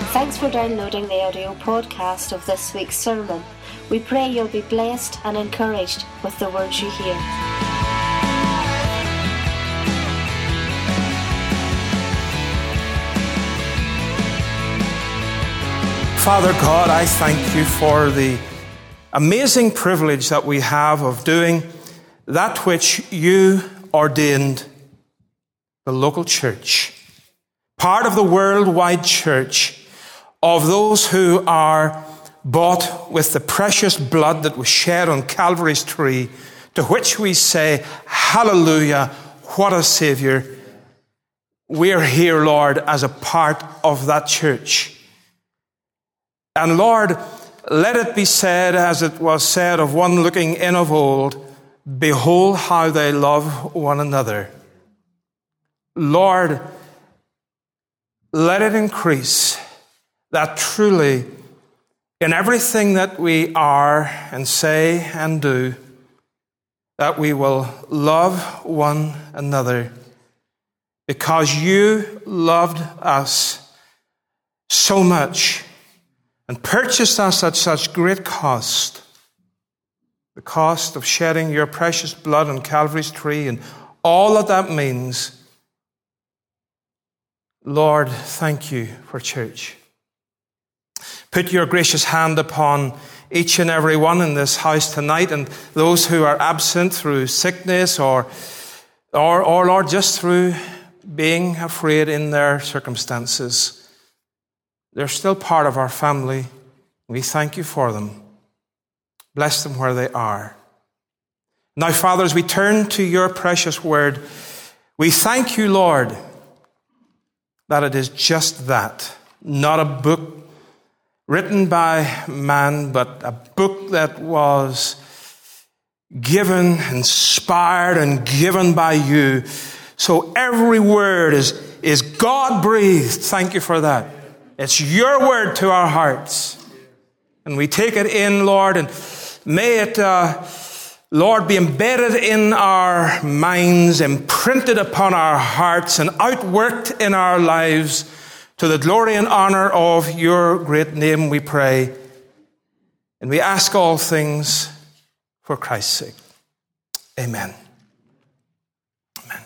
Thanks for downloading the audio podcast of this week's sermon. We pray you'll be blessed and encouraged with the words you hear. Father God, I thank you for the amazing privilege that we have of doing that which you ordained, the local church, part of the worldwide church, of those who are bought with the precious blood that was shed on Calvary's tree, to which we say, hallelujah, what a Savior. We're here, Lord, as a part of that church. And Lord, let it be said, as it was said of one looking in of old, behold how they love one another. Lord, let it increase that truly in everything that we are and say and do, that we will love one another because you loved us so much and purchased us at such great cost, the cost of shedding your precious blood on Calvary's tree and all that means. Lord, thank you for church. Put your gracious hand upon each and every one in this house tonight, and those who are absent through sickness or Lord, just through being afraid in their circumstances. They're still part of our family. We thank you for them. Bless them where they are. Now, Father, as we turn to your precious word, we thank you, Lord, that it is just that, not a book written by man, but a book that was given, inspired, and given by you. So every word is God-breathed. Thank you for that. It's your word to our hearts. And we take it in, Lord, and may it, Lord, be embedded in our minds, imprinted upon our hearts, and outworked in our lives to the glory and honor of your great name, we pray. And we ask all things for Christ's sake. Amen. Amen.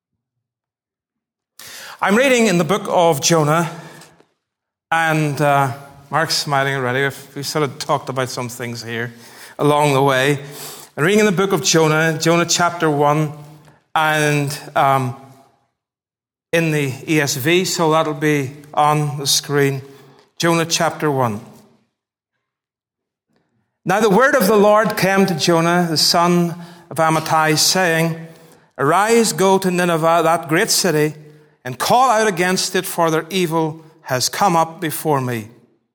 I'm reading in the book of Jonah, and Mark's smiling already. We sort of talked about some things here along the way. I'm reading in the book of Jonah, Jonah chapter 1, and in the ESV, so that'll be on the screen. Jonah chapter 1. Now the word of the Lord came to Jonah, the son of Amittai, saying, Arise, go to Nineveh, that great city, and call out against it, for their evil has come up before me.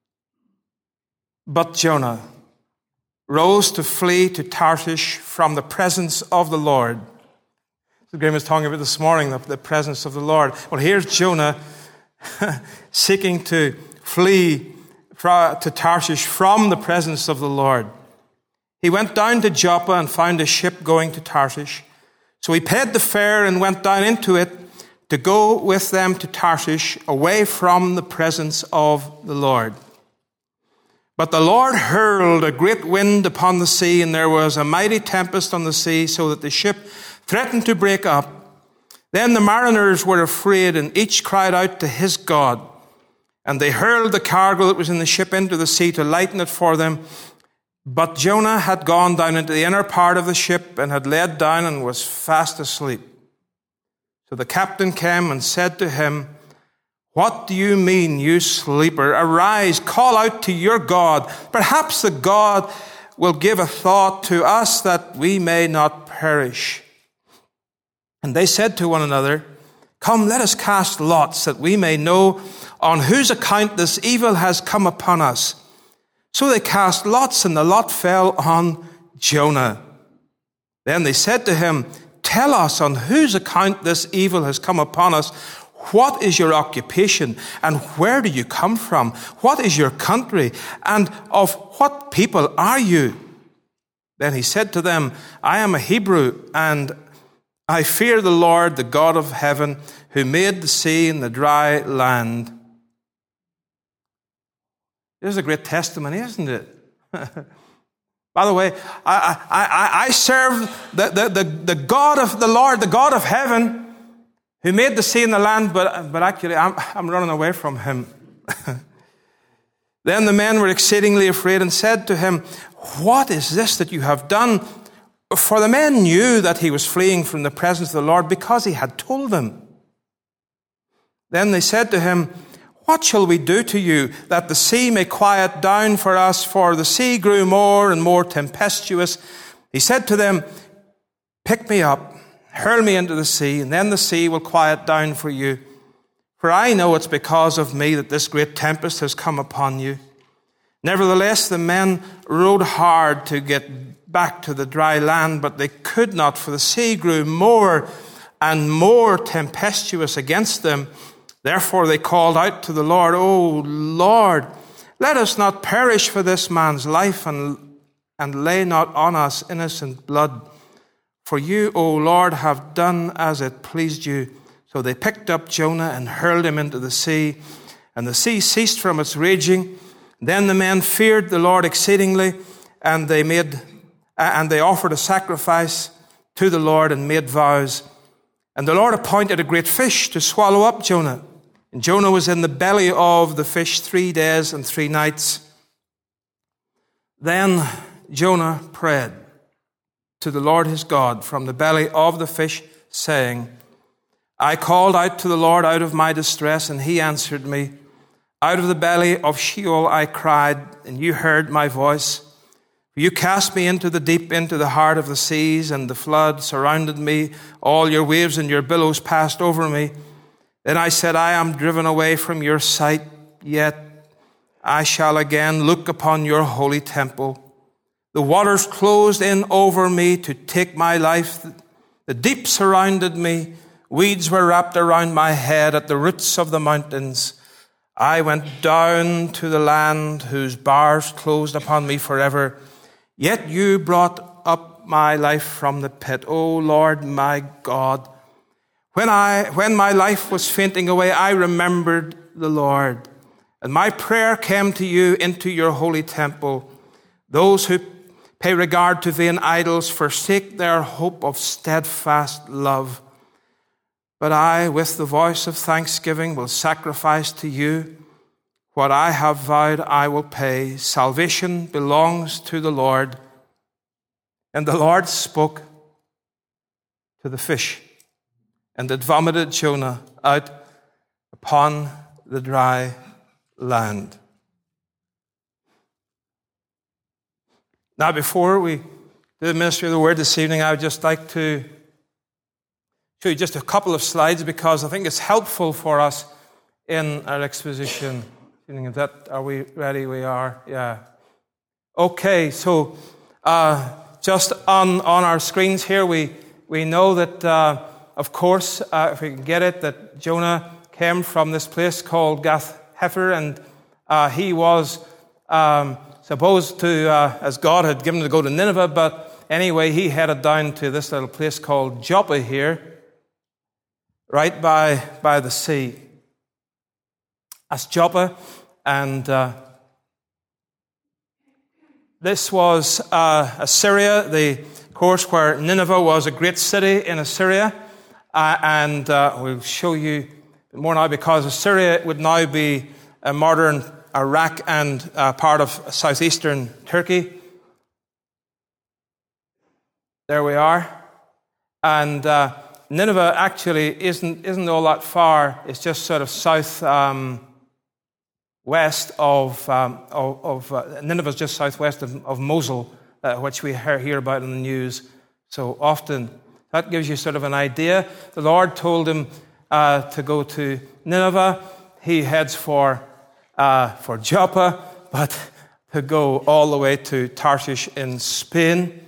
But Jonah rose to flee to Tarshish from the presence of the Lord. Graham was talking about this morning, the presence of the Lord. Well, here's Jonah seeking to flee to Tarshish from the presence of the Lord. He went down to Joppa and found a ship going to Tarshish. So he paid the fare and went down into it to go with them to Tarshish, away from the presence of the Lord. But the Lord hurled a great wind upon the sea, and there was a mighty tempest on the sea, so that the ship threatened to break up. Then the mariners were afraid, and each cried out to his God. And they hurled the cargo that was in the ship into the sea to lighten it for them. But Jonah had gone down into the inner part of the ship and had laid down and was fast asleep. So the captain came and said to him, What do you mean, you sleeper? Arise, call out to your God. Perhaps the God will give a thought to us that we may not perish. And they said to one another, Come, let us cast lots, that we may know on whose account this evil has come upon us. So they cast lots, and the lot fell on Jonah. Then they said to him, Tell us on whose account this evil has come upon us. What is your occupation, and where do you come from? What is your country, and of what people are you? Then he said to them, I am a Hebrew, and I fear the Lord, the God of heaven, who made the sea and the dry land. This is a great testimony, isn't it? By the way, I serve the God of the Lord, the God of heaven, who made the sea and the land, but actually I'm running away from him. Then the men were exceedingly afraid and said to him, "What is this that you have done?" For the men knew that he was fleeing from the presence of the Lord because he had told them. Then they said to him, "What shall we do to you that the sea may quiet down for us?" For the sea grew more and more tempestuous. He said to them, "Pick me up, hurl me into the sea, and then the sea will quiet down for you. For I know it's because of me that this great tempest has come upon you." Nevertheless, the men rowed hard to get back to the dry land, but they could not, for the sea grew more and more tempestuous against them. Therefore they called out to the Lord, "O Lord, let us not perish for this man's life, and lay not on us innocent blood. For you, O Lord, have done as it pleased you." So they picked up Jonah and hurled him into the sea, and the sea ceased from its raging. Then the men feared the Lord exceedingly, and they offered a sacrifice to the Lord and made vows. And the Lord appointed a great fish to swallow up Jonah. And Jonah was in the belly of the fish 3 days and 3 nights. Then Jonah prayed to the Lord his God from the belly of the fish, saying, "I called out to the Lord out of my distress, and he answered me. Out of the belly of Sheol I cried, and you heard my voice. You cast me into the deep, into the heart of the seas, and the flood surrounded me. All your waves and your billows passed over me. Then I said, I am driven away from your sight, yet I shall again look upon your holy temple. The waters closed in over me to take my life. The deep surrounded me. Weeds were wrapped around my head at the roots of the mountains. I went down to the land whose bars closed upon me forever. Yet you brought up my life from the pit, O Lord my God. When my life was fainting away, I remembered the Lord, and my prayer came to you into your holy temple. Those who pay regard to vain idols forsake their hope of steadfast love. But I, with the voice of thanksgiving, will sacrifice to you. What I have vowed, I will pay. Salvation belongs to the Lord. And the Lord spoke to the fish, and it vomited Jonah out upon the dry land. Now, before we do the ministry of the word this evening, I would just like to show you just a couple of slides, because I think it's helpful for us in our exposition. Are we ready? We are. Yeah. Okay, so just on our screens here, we know that, of course, if we can get it, that Jonah came from this place called Gath-Hepher, and he was supposed to, as God had given him to go to Nineveh, but anyway, he headed down to this little place called Joppa here, right by the sea. That's Joppa, and this was Assyria, of course, where Nineveh was a great city in Assyria, and we'll show you more now, because Assyria would now be a modern Iraq and part of southeastern Turkey. There we are, and Nineveh actually isn't all that far. It's just sort of south west of Nineveh is just southwest of Mosul, which we hear about in the news so often. That gives you sort of an idea. The Lord told him to go to Nineveh. He heads for Joppa, but to go all the way to Tarshish in Spain.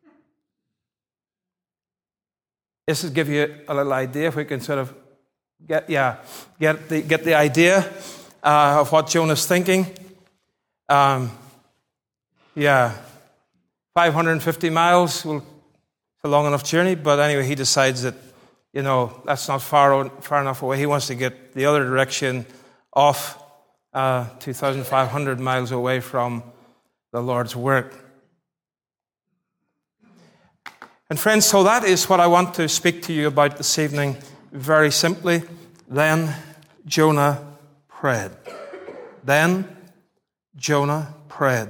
This will give you a little idea, if we can sort of get the idea of what Jonah's thinking. 550 miles, it's a long enough journey, but anyway, he decides that, that's not far enough away. He wants to get the other direction off 2,500 miles away from the Lord's work. And friends, so that is what I want to speak to you about this evening, very simply. Then Jonah prayed. Then Jonah prayed.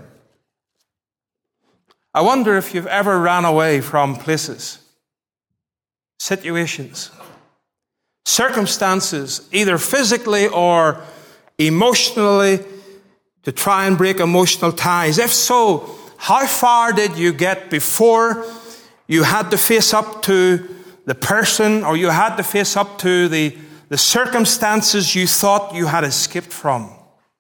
I wonder if you've ever ran away from places, situations, circumstances, either physically or emotionally, to try and break emotional ties. If so, how far did you get before you had to face up to the person, or you had to face up to the circumstances you thought you had escaped from?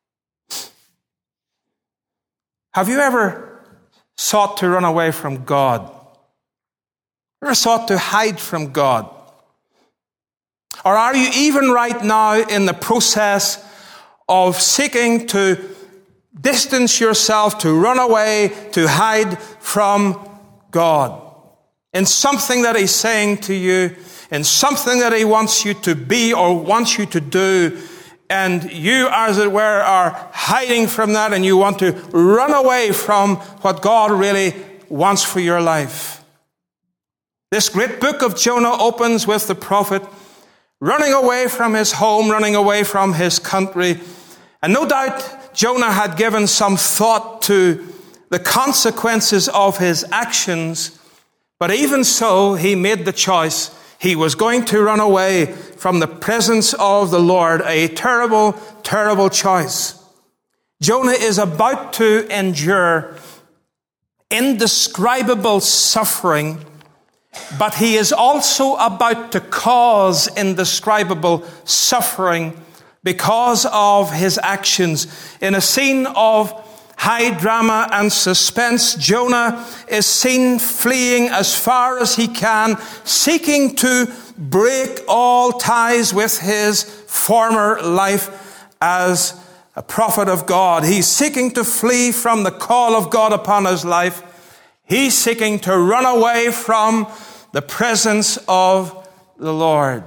Have you ever sought to run away from God? Ever sought to hide from God? Or are you even right now in the process of seeking to distance yourself, to run away, to hide from God? In something that He's saying to you, in something that He wants you to be or wants you to do, and you, as it were, are hiding from that, and you want to run away from what God really wants for your life. This great book of Jonah opens with the prophet running away from his home, running away from his country. And no doubt Jonah had given some thought to the consequences of his actions. But even so, he made the choice. He was going to run away from the presence of the Lord. A terrible, terrible choice. Jonah is about to endure indescribable suffering, but he is also about to cause indescribable suffering because of his actions. In a scene of high drama and suspense, Jonah is seen fleeing as far as he can, seeking to break all ties with his former life as a prophet of God. He's seeking to flee from the call of God upon his life. He's seeking to run away from the presence of the Lord.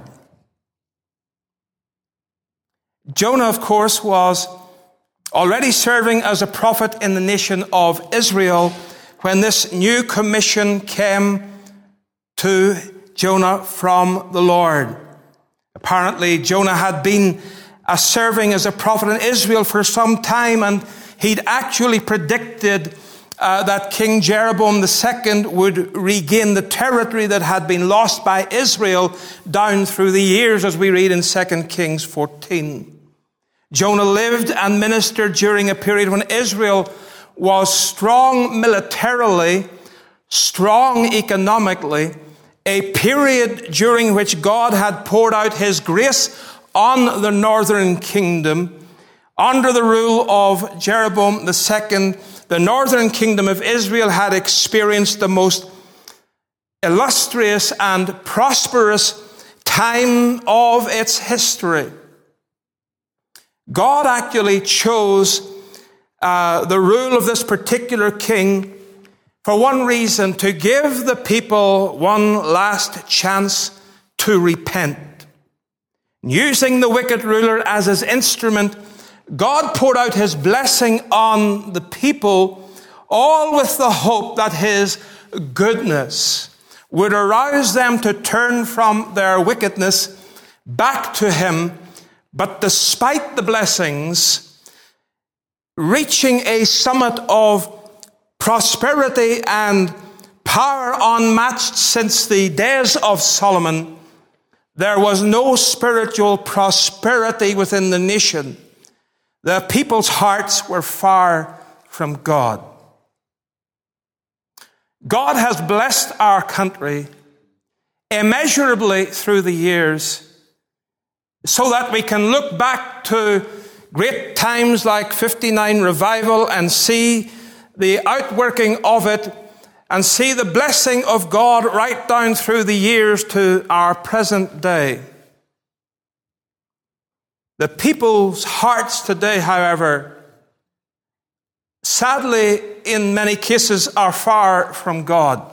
Jonah, of course, was already serving as a prophet in the nation of Israel when this new commission came to Jonah from the Lord. Apparently, Jonah had been serving as a prophet in Israel for some time, and he'd actually predicted that King Jeroboam II would regain the territory that had been lost by Israel down through the years, as we read in 2 Kings 14. Jonah lived and ministered during a period when Israel was strong militarily, strong economically, a period during which God had poured out His grace on the northern kingdom. Under the rule of Jeroboam II, the northern kingdom of Israel had experienced the most illustrious and prosperous time of its history. God actually chose the rule of this particular king for one reason: to give the people one last chance to repent. Using the wicked ruler as his instrument, God poured out His blessing on the people, all with the hope that His goodness would arouse them to turn from their wickedness back to Him. But despite the blessings, reaching a summit of prosperity and power unmatched since the days of Solomon, there was no spiritual prosperity within the nation. The people's hearts were far from God. God has blessed our country immeasurably through the years, so that we can look back to great times like 59 revival and see the outworking of it, and see the blessing of God right down through the years to our present day. The people's hearts today, however, sadly, in many cases, are far from God.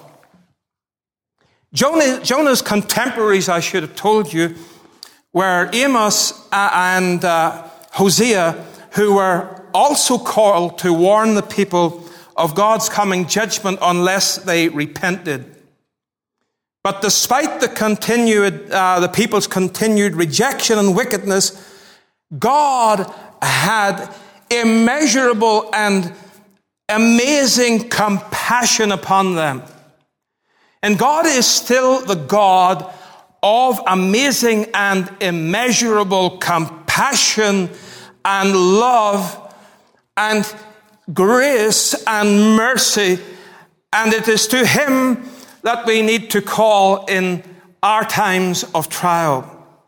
Jonah's contemporaries, I should have told you, were Amos and Hosea, who were also called to warn the people of God's coming judgment unless they repented. But despite the people's continued rejection and wickedness, God had immeasurable and amazing compassion upon them. And God is still the God of amazing and immeasurable compassion and love and grace and mercy. And it is to him that we need to call in our times of trial.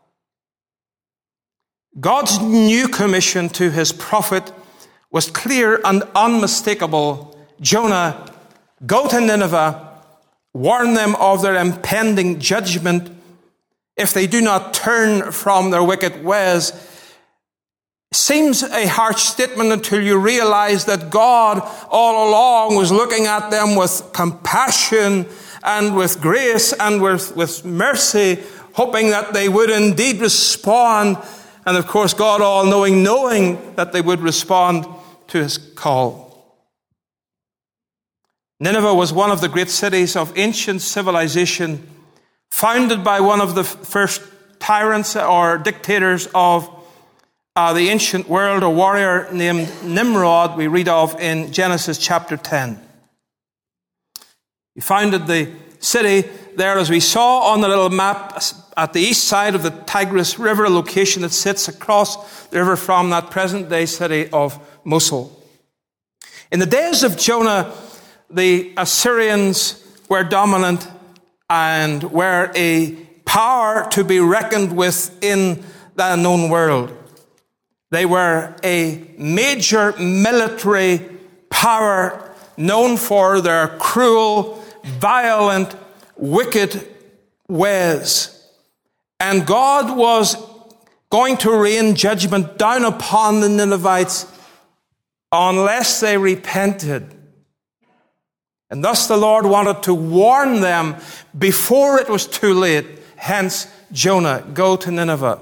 God's new commission to his prophet was clear and unmistakable. Jonah, go to Nineveh, warn them of their impending judgment if they do not turn from their wicked ways. Seems a harsh statement until you realize that God all along was looking at them with compassion and with grace and with mercy, hoping that they would indeed respond. And of course, God all-knowing, knowing that they would respond to his call. Nineveh was one of the great cities of ancient civilization, founded by one of the first tyrants or dictators of the ancient world, a warrior named Nimrod, we read of in Genesis chapter 10. He founded the city there, as we saw on the little map, at the east side of the Tigris River, a location that sits across the river from that present-day city of Mosul. In the days of Jonah, the Assyrians were dominant and were a power to be reckoned with in the known world. They were a major military power known for their cruel, violent, wicked ways. And God was going to rain judgment down upon the Ninevites unless they repented. And thus the Lord wanted to warn them before it was too late. Hence, Jonah, go to Nineveh.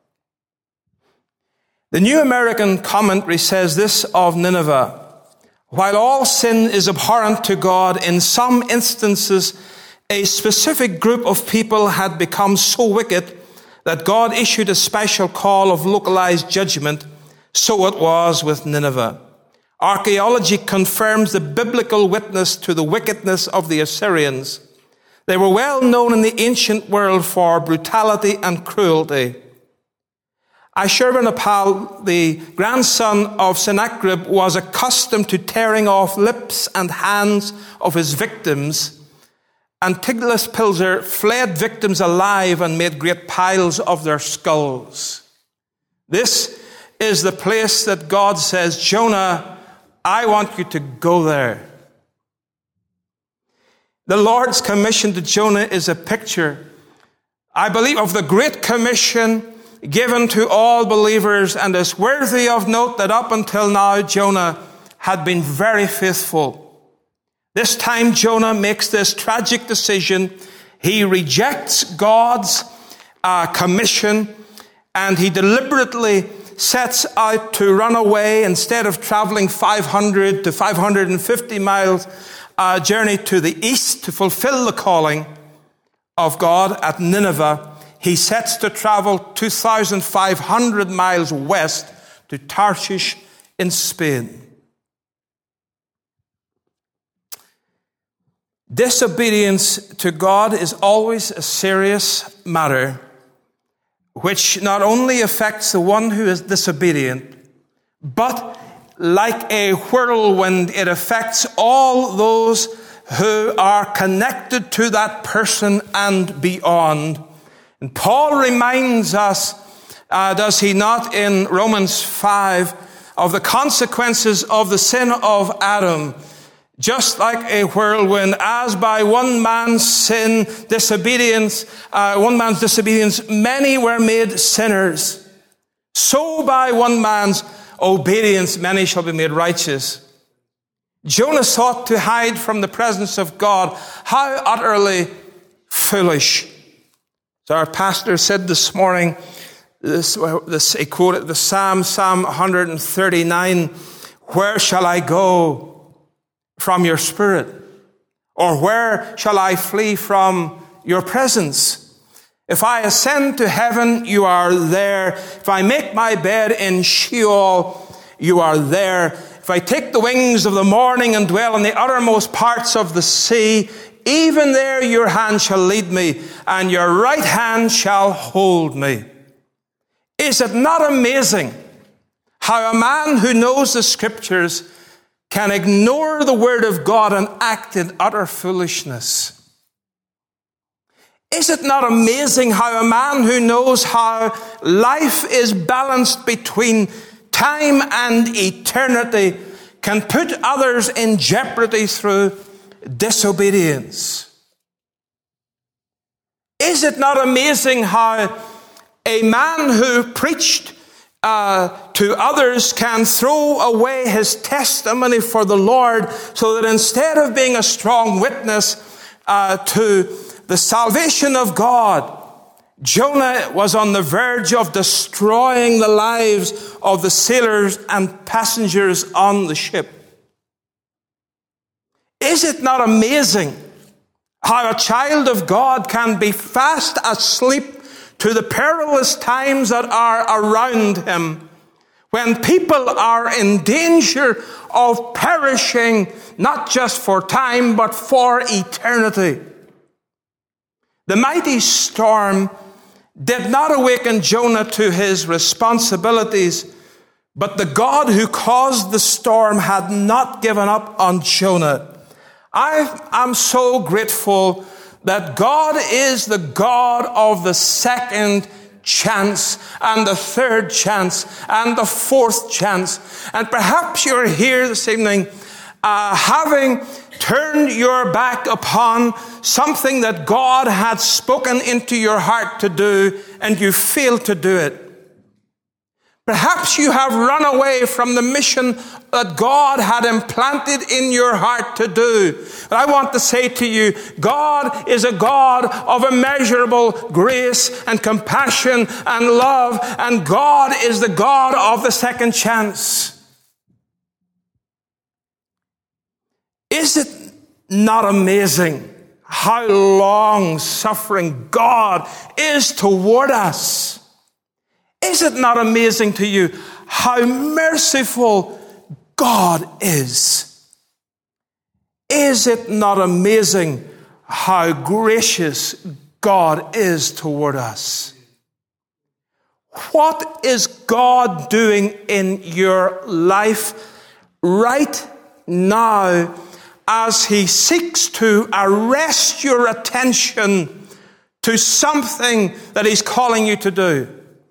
The New American Commentary says this of Nineveh: while all sin is abhorrent to God, in some instances, a specific group of people had become so wicked that God issued a special call of localized judgment. So it was with Nineveh. Archaeology confirms the biblical witness to the wickedness of the Assyrians. They were well known in the ancient world for brutality and cruelty. Ashurbanipal, the grandson of Sennacherib, was accustomed to tearing off lips and hands of his victims, and Tiglath-Pileser fled victims alive and made great piles of their skulls. This is the place that God says, Jonah, I want you to go there. The Lord's commission to Jonah is a picture, I believe, of the Great Commission given to all believers, and is worthy of note that up until now Jonah had been very faithful. This time Jonah makes this tragic decision. He rejects God's commission, and he deliberately sets out to run away. Instead of traveling 500 to 550 miles journey to the east to fulfill the calling of God at Nineveh, he sets to travel 2,500 miles west to Tarshish in Spain. Disobedience to God is always a serious matter, which not only affects the one who is disobedient, but like a whirlwind, it affects all those who are connected to that person and beyond. And Paul reminds us, does he not, in Romans 5, of the consequences of the sin of Adam. Just like a whirlwind, as by one man's sin, disobedience, many were made sinners. So by one man's obedience, many shall be made righteous. Jonah sought to hide from the presence of God. How utterly foolish. So our pastor said this morning, He quoted the Psalm 139, "Where shall I go from your spirit? Or where shall I flee from your presence? If I ascend to heaven, you are there. If I make my bed in Sheol, you are there. If I take the wings of the morning and dwell in the uttermost parts of the sea, even there your hand shall lead me, and your right hand shall hold me." Is it not amazing how a man who knows the Scriptures can ignore the Word of God and act in utter foolishness? Is it not amazing how a man who knows how life is balanced between time and eternity can put others in jeopardy through disobedience? Is it not amazing how a man who preached to others can throw away his testimony for the Lord, so that instead of being a strong witness to the salvation of God, Jonah was on the verge of destroying the lives of the sailors and passengers on the ship? Is it not amazing how a child of God can be fast asleep to the perilous times that are around him, when people are in danger of perishing, not just for time, but for eternity? The mighty storm did not awaken Jonah to his responsibilities, but the God who caused the storm had not given up on Jonah. I am so grateful that God is the God of the second chance and the third chance and the fourth chance. And perhaps you're here this evening having turned your back upon something that God had spoken into your heart to do, and you failed to do it. Perhaps you have run away from the mission that God had implanted in your heart to do. But I want to say to you, God is a God of immeasurable grace and compassion and love, and God is the God of the second chance. Is it not amazing how long-suffering God is toward us? Is it not amazing to you how merciful God is? Is it not amazing how gracious God is toward us? What is God doing in your life right now as He seeks to arrest your attention to something that He's calling you to do?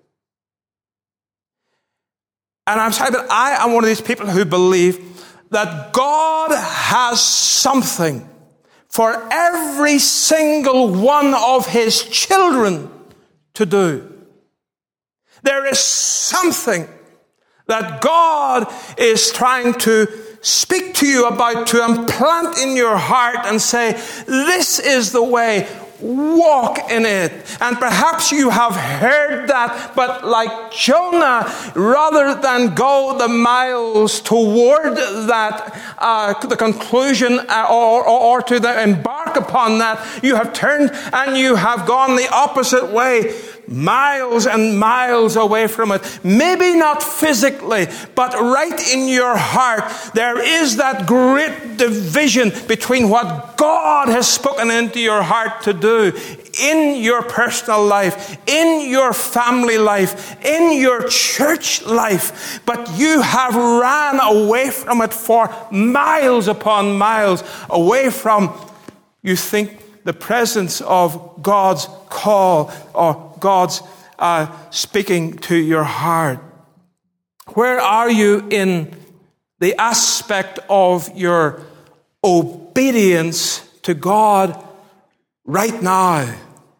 And I'm sorry, but I am one of these people who believe that God has something for every single one of His children to do. There is something that God is trying to speak to you about, to implant in your heart and say, this is the way. Walk in it. And perhaps you have heard that, but like Jonah, rather than go the miles toward that, the conclusion or to embark upon that, you have turned and you have gone the opposite way, miles and miles away from it. Maybe not physically, but right in your heart, there is that great division between what God has spoken into your heart to do in your personal life, in your family life, in your church life, but you have ran away from it for miles upon miles, away from, you think, the presence of God's call or God's speaking to your heart. Where are you in the aspect of your obedience to God right now?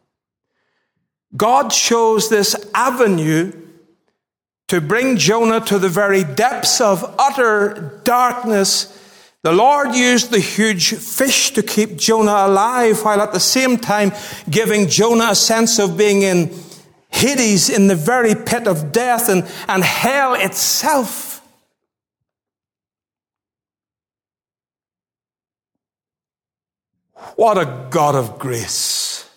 God chose this avenue to bring Jonah to the very depths of utter darkness. The Lord used the huge fish to keep Jonah alive, while at the same time giving Jonah a sense of being in Hades, in the very pit of death, and hell itself. What a God of grace.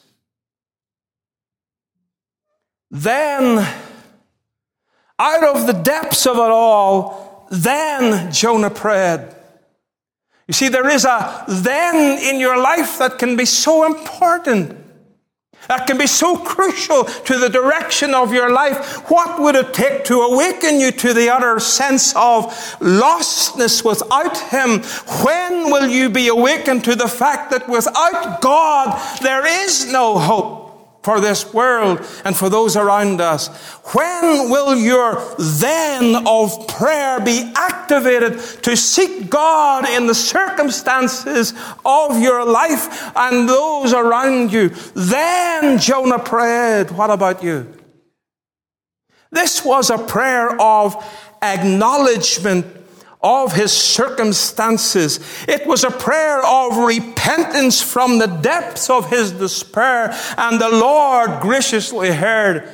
Then, out of the depths of it all, then Jonah prayed. You see, there is a then in your life that can be so important, that can be so crucial to the direction of your life. What would it take to awaken you to the utter sense of lostness without Him? When will you be awakened to the fact that without God, there is no hope for this world and for those around us? When will your then of prayer be activated to seek God in the circumstances of your life and those around you? Then Jonah prayed. What about you? This was a prayer of acknowledgement of his circumstances. It was a prayer of repentance from the depths of his despair, and the Lord graciously heard.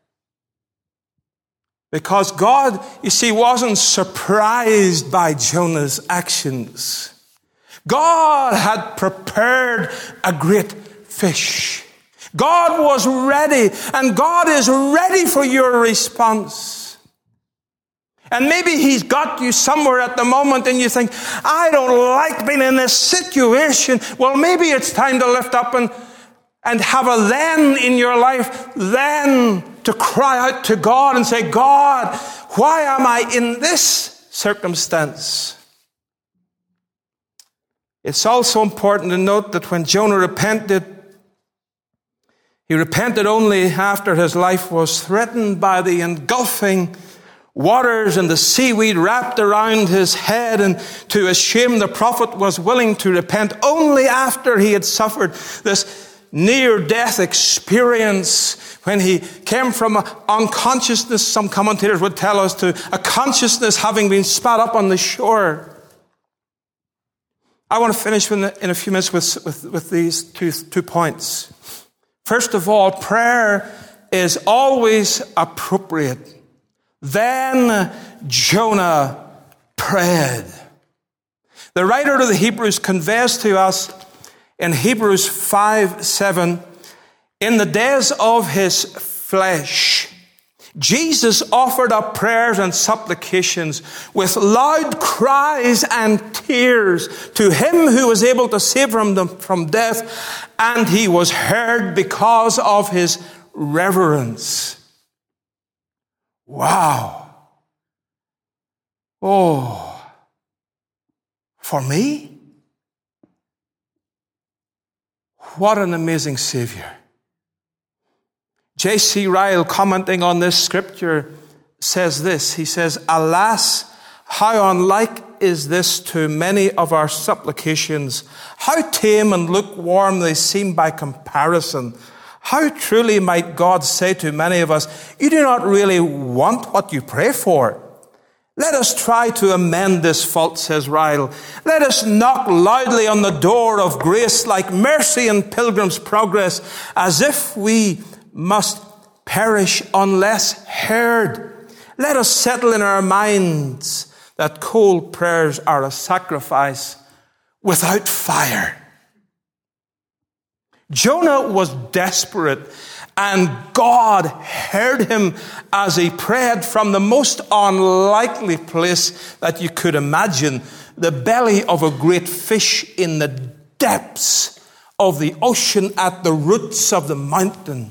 Because God, you see, wasn't surprised by Jonah's actions. God had prepared a great fish. God was ready, and God is ready for your response. And maybe He's got you somewhere at the moment and you think, I don't like being in this situation. Well, maybe it's time to lift up and have a then in your life, then to cry out to God and say, God, why am I in this circumstance? It's also important to note that when Jonah repented, he repented only after his life was threatened by the engulfing waters and the seaweed wrapped around his head, and to his shame the prophet was willing to repent only after he had suffered this near-death experience when he came from unconsciousness, some commentators would tell us, to a consciousness having been spat up on the shore. I want to finish in a few minutes with these two points. First of all, prayer is always appropriate. Then Jonah prayed. The writer of the Hebrews conveys to us in Hebrews 5:7, in the days of his flesh, Jesus offered up prayers and supplications with loud cries and tears to Him who was able to save them from death, and He was heard because of His reverence. Wow. Oh, for me? What an amazing Savior. J.C. Ryle, commenting on this scripture, says this. He says, alas, how unlike is this to many of our supplications. How tame and lukewarm they seem by comparison. How truly might God say to many of us, you do not really want what you pray for. Let us try to amend this fault, says Ryle. Let us knock loudly on the door of grace like mercy in Pilgrim's Progress, as if we must perish unless heard. Let us settle in our minds that cold prayers are a sacrifice without fire. Jonah was desperate, and God heard him as he prayed from the most unlikely place that you could imagine, the belly of a great fish in the depths of the ocean at the roots of the mountain.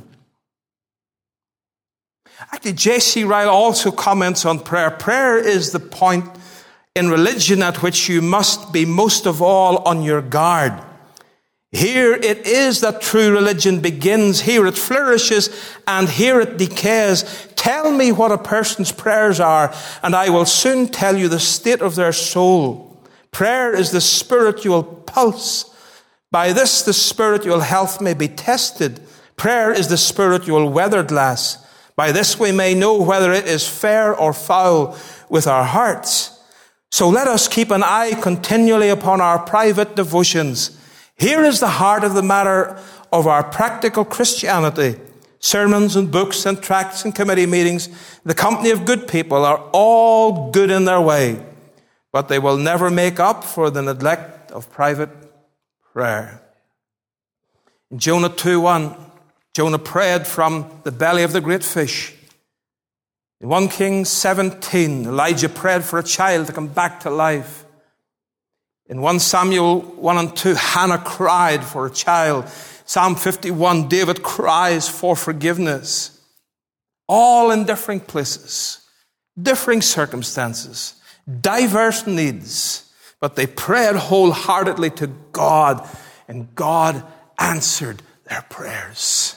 Actually, J.C. Ryle also comments on prayer. Prayer is the point in religion at which you must be most of all on your guard. Here it is that true religion begins. Here it flourishes, and here it decays. Tell me what a person's prayers are, and I will soon tell you the state of their soul. Prayer is the spiritual pulse. By this the spiritual health may be tested. Prayer is the spiritual weather glass. By this we may know whether it is fair or foul with our hearts. So let us keep an eye continually upon our private devotions. Here is the heart of the matter of our practical Christianity. sermons and books and tracts and committee meetings, the company of good people are all good in their way, but they will never make up for the neglect of private prayer. In Jonah 2:1, Jonah prayed from the belly of the great fish. In 1 Kings 17, Elijah prayed for a child to come back to life. In 1 Samuel 1 and 2, Hannah cried for a child. Psalm 51, David cries for forgiveness. All in different places, differing circumstances, diverse needs, but they prayed wholeheartedly to God, and God answered their prayers.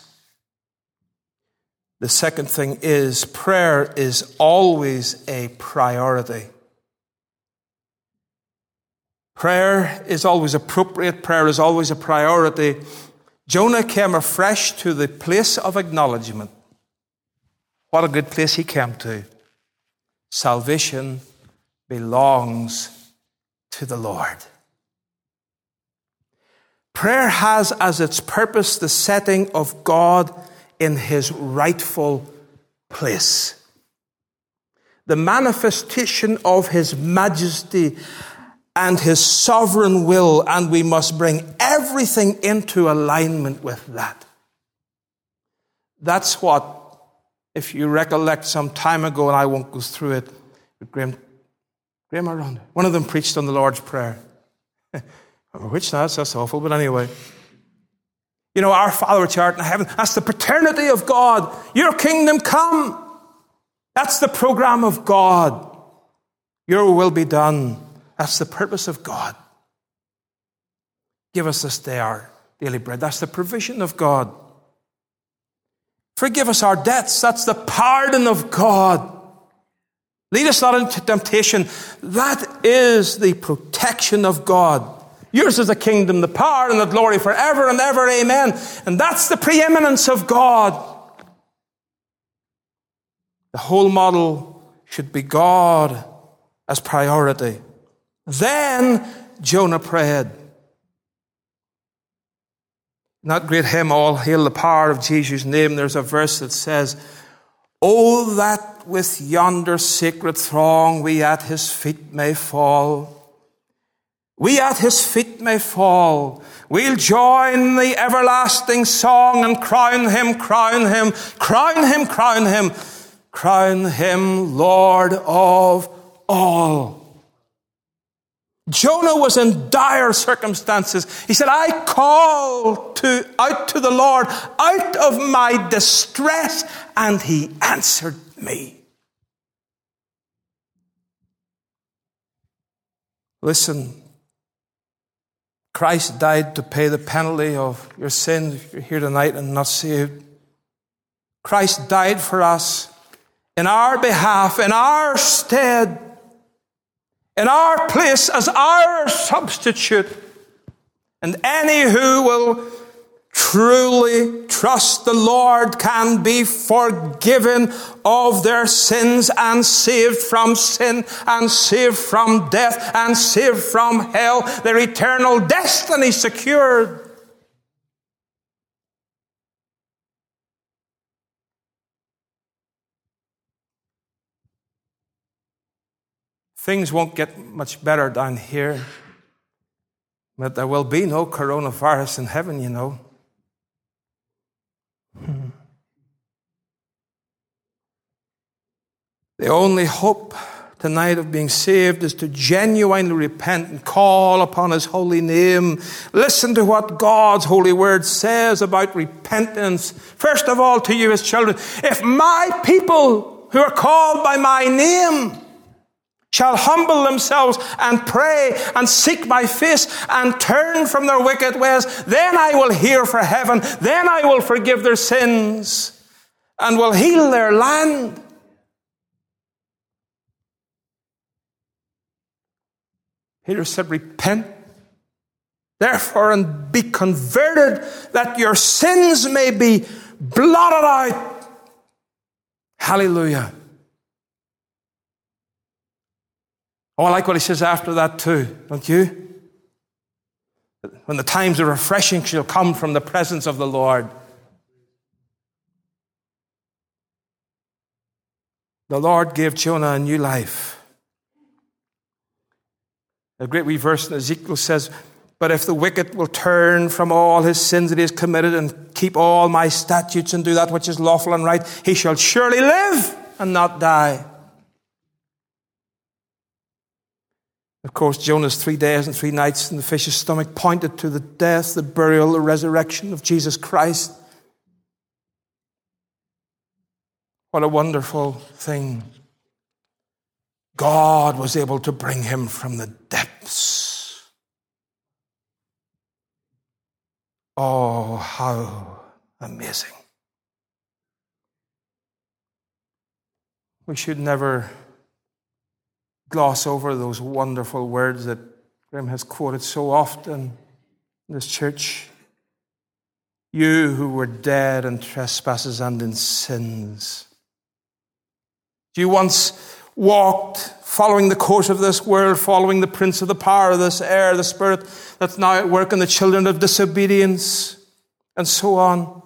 The second thing is, prayer is always a priority. Prayer is always appropriate. Prayer is always a priority. Jonah came afresh to the place of acknowledgement. What a good place he came to. Salvation belongs to the Lord. Prayer has as its purpose the setting of God in his rightful place. The manifestation of his majesty and his sovereign will, and we must bring everything into alignment with that. That's what, if you recollect some time ago, and I won't go through it, but Graham around. One of them preached on the Lord's Prayer. Which that's awful, but anyway. You know, our Father which art in heaven, that's the paternity of God. Your kingdom come. That's the program of God. Your will be done. That's the purpose of God. Give us this day our daily bread. That's the provision of God. Forgive us our debts. That's the pardon of God. Lead us not into temptation. That is the protection of God. Yours is the kingdom, the power, and the glory forever and ever. Amen. And that's the preeminence of God. The whole model should be God as priority. Then Jonah prayed. In that great hymn, All Hail the Power of Jesus' Name, there's a verse that says, "Oh, that with yonder sacred throng we at his feet may fall. We at his feet may fall. We'll join the everlasting song and crown him, crown him, crown him, crown him, crown him Lord of all." Jonah was in dire circumstances. He said, I call out to the Lord out of my distress, and he answered me. Listen, Christ died to pay the penalty of your sin if you're here tonight and not saved. Christ died for us in our behalf, in our stead, in our place as our substitute. And any who will truly trust the Lord can be forgiven of their sins and saved from sin and saved from death and saved from hell, their eternal destiny secured. Things won't get much better down here, but there will be no coronavirus in heaven, you know. The only hope tonight of being saved is to genuinely repent and call upon his holy name. Listen to what God's holy word says about repentance. First of all, to you as children, if my people who are called by my name shall humble themselves and pray and seek my face and turn from their wicked ways, then I will hear from heaven, then I will forgive their sins and will heal their land. Peter said, repent, therefore, and be converted, that your sins may be blotted out. Hallelujah. Oh, I like what he says after that too, don't you? When the times of refreshing shall come from the presence of the Lord. The Lord gave Jonah a new life. A great wee verse in Ezekiel says, but if the wicked will turn from all his sins that he has committed and keep all my statutes and do that which is lawful and right, he shall surely live and not die. Of course, Jonah's 3 days and 3 nights in the fish's stomach pointed to the death, the burial, the resurrection of Jesus Christ. What a wonderful thing. God was able to bring him from the depths. Oh, how amazing. We should never gloss over those wonderful words that Graham has quoted so often in this church. You who were dead in trespasses and in sins. You once walked following the course of this world, following the prince of the power of this air, the spirit that's now at work in the children of disobedience, and so on.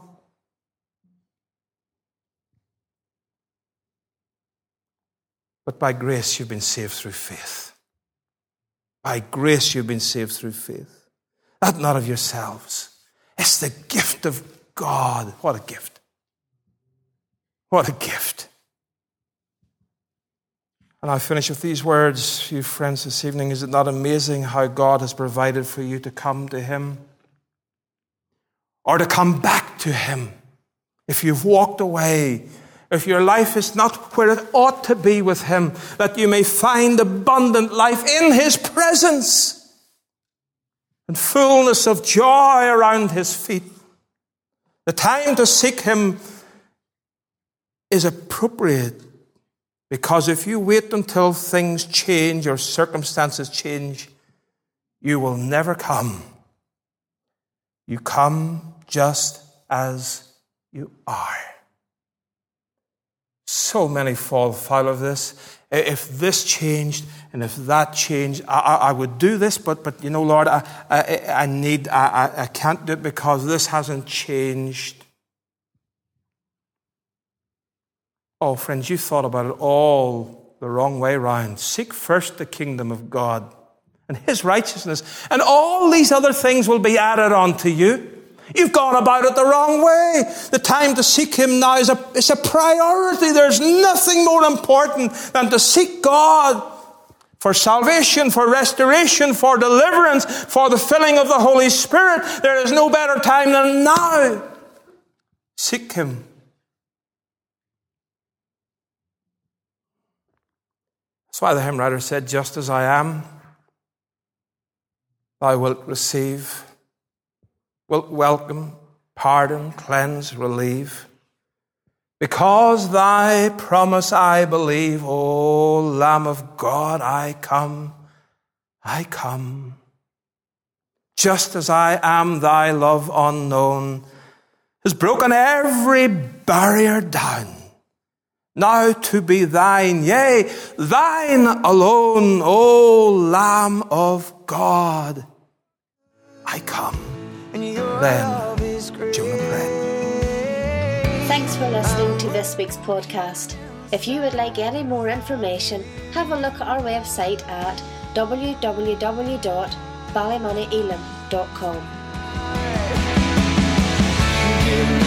But by grace you've been saved through faith. By grace you've been saved through faith. That not of yourselves. It's the gift of God. What a gift. What a gift. And I finish with these words, you friends, this evening. Is it not amazing how God has provided for you to come to him? Or to come back to him? If you've walked away, if your life is not where it ought to be with him, that you may find abundant life in his presence and fullness of joy around his feet. The time to seek him is appropriate, because if you wait until things change or circumstances change, you will never come. You come just as you are. So many fall foul of this. If this changed and if that changed, I would do this, but you know, Lord, I can't do it because this hasn't changed. Oh, friends, you thought about it all the wrong way round. Seek first the kingdom of God and his righteousness, and all these other things will be added on to you. You've gone about it the wrong way. The time to seek him now is a priority. There's nothing more important than to seek God for salvation, for restoration, for deliverance, for the filling of the Holy Spirit. There is no better time than now. Seek him. That's why the hymn writer said, just as I am, thou wilt receive, wilt welcome, pardon, cleanse, relieve. Because thy promise I believe, O Lamb of God, I come. Just as I am, thy love unknown has broken every barrier down. Now to be thine, yea, thine alone, O Lamb of God, I come. Then Jonah prayed. Thanks for listening to this week's podcast. If you would like any more information, have a look at our website at www.ballymoneyelam.com.